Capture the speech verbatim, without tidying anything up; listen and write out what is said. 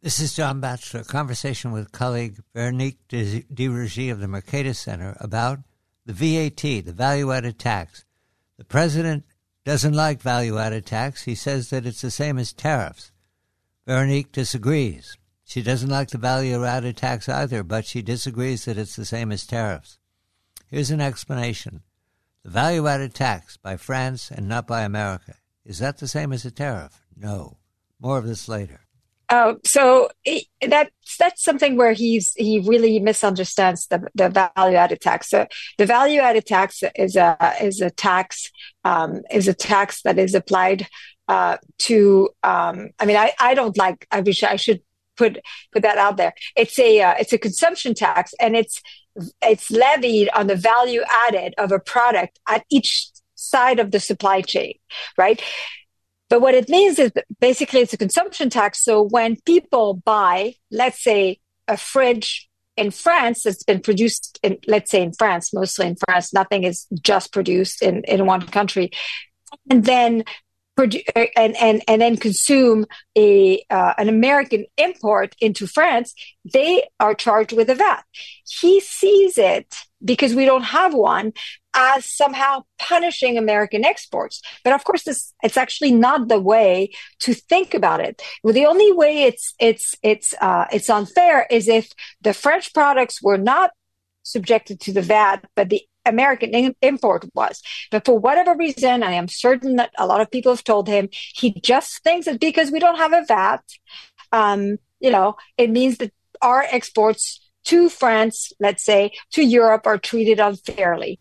This is John Batchelor, conversation with colleague Veronique de, de Rougy of the Mercatus Center about the V A T, the value-added tax. The president doesn't like value-added tax. He says that it's the same as tariffs. Veronique disagrees. She doesn't like the value-added tax either, but she disagrees that it's the same as tariffs. Here's an explanation. The value-added tax by France and not by America. Is that the same as a tariff? No. More of this later. Oh, so he, that that's something where he's he really misunderstands the the value added tax. So the value added tax is a is a tax um, is a tax that is applied uh, to. Um, I mean, I, I don't like. I wish I should put put that out there. It's a uh, it's a consumption tax, and it's it's levied on the value added of a product at each side of the supply chain, right? But what it means is that basically it's a consumption tax. So when people buy, let's say, a fridge in France that's been produced in, let's say in France, mostly in France, nothing is just produced in, in one country, and then produ- and, and, and then consume a uh, an American import into France, they are charged with a V A T. He sees it, because we don't have one, as somehow punishing American exports. But of course, this it's actually not the way to think about it. Well, the only way it's it's it's uh, it's unfair is if the French products were not subjected to the V A T, but the American in- import was. But for whatever reason, I am certain that a lot of people have told him, he just thinks that because we don't have a V A T, um, you know, it means that our exports to France, let's say, to Europe, are treated unfairly.